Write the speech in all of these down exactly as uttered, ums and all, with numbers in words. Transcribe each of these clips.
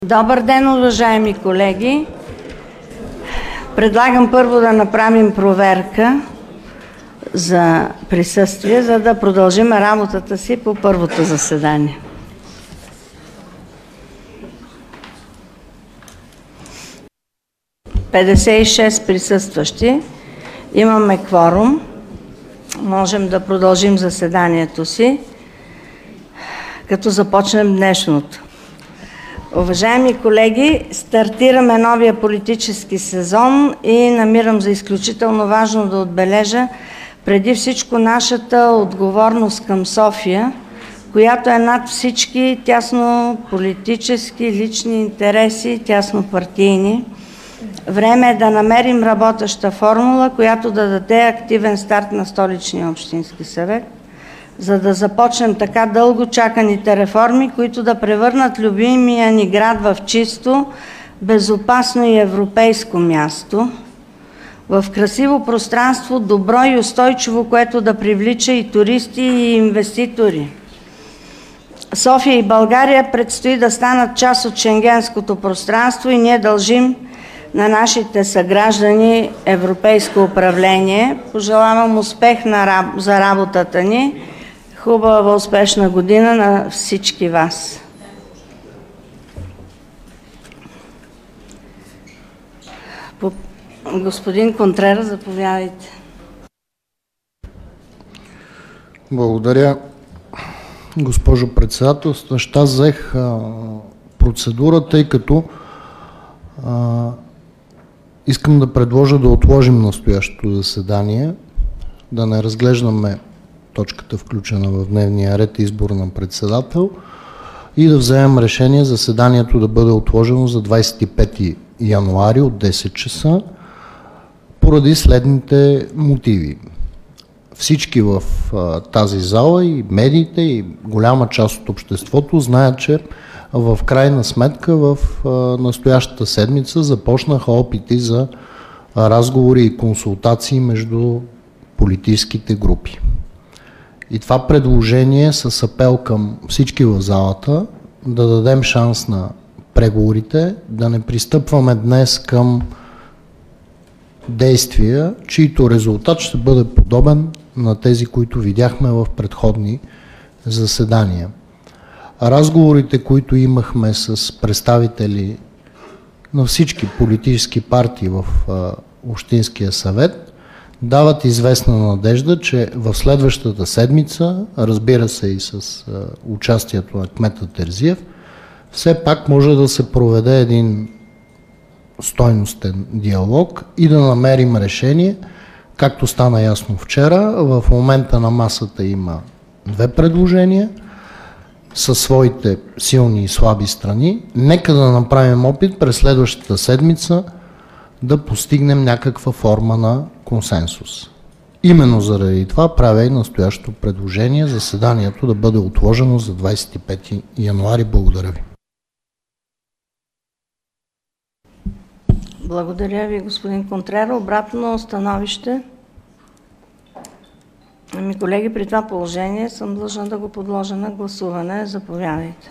Добър ден, уважаеми колеги! Предлагам първо да направим проверка за присъствие, за да продължим работата си по първото заседание. петдесет и шест присъстващи. Имаме кворум. Можем да продължим заседанието си, като започнем днешното. Уважаеми колеги, стартираме новия политически сезон и намирам за изключително важно да отбележа преди всичко нашата отговорност към София, която е над всички тясно политически, лични интереси, тясно партийни. Време е да намерим работеща формула, която да даде активен старт на Столичния общински съвет, за да започнем така дълго чаканите реформи, които да превърнат любимия ни град в чисто, безопасно и европейско място, в красиво пространство, добро и устойчиво, което да привлича и туристи, и инвеститори. София и България предстои да станат част от шенгенското пространство и ние дължим на нашите съграждани европейско управление. Пожелавам успех на, за работата ни. Хубава, успешна година на всички вас. Господин Контрера, заповядайте. Благодаря, госпожо председател. Аз взех а, процедура, тъй като а, искам да предложа да отложим настоящото заседание, да не разглеждаме точката включена в дневния ред избор на председател и да вземем решение заседанието да бъде отложено за двадесет и пети януари от десет часа поради следните мотиви. Всички в а, тази зала и медиите и голяма част от обществото знаят, че в крайна сметка в а, настоящата седмица започнаха опити за а, разговори и консултации между политическите групи. И това предложение с апел към всички в залата да дадем шанс на преговорите, да не пристъпваме днес към действия, чието резултат ще бъде подобен на тези, които видяхме в предходни заседания. Разговорите, които имахме с представители на всички политически партии в Общинския съвет, дават известна надежда, че в следващата седмица, разбира се и с а, участието на кмета Терзиев, все пак може да се проведе един стойностен диалог и да намерим решение. Както стана ясно вчера, в момента на масата има две предложения със своите силни и слаби страни. Нека да направим опит през следващата седмица да постигнем някаква форма на консенсус. Именно заради това правя и настоящото предложение заседанието да бъде отложено за двадесет и пети януари. Благодаря ви. Благодаря ви, господин Контрера. Обратно становище? Ами, колеги, при това положение съм длъжна да го подложа на гласуване. Заповядайте.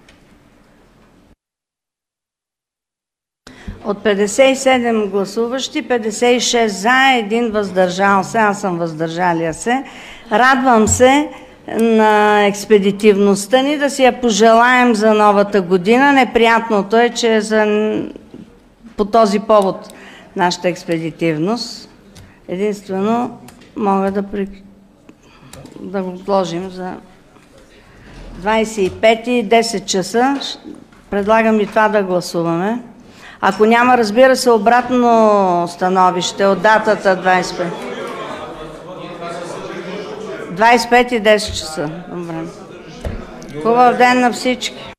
От петдесет и седем гласуващи, петдесет и шест за, един въздържал се, аз съм въздържалия се. Радвам се на експедитивността ни, да си я пожелаем за новата година. Неприятното е, че за... по този повод нашата експедитивност единствено мога да, при... да го отложим за двадесет и пети, десет часа. Предлагам и това да гласуваме. Ако няма, разбира се, обратно становище от датата двадесет и пети. двадесет и пети, десет часа. Добре. Хубав ден на всички.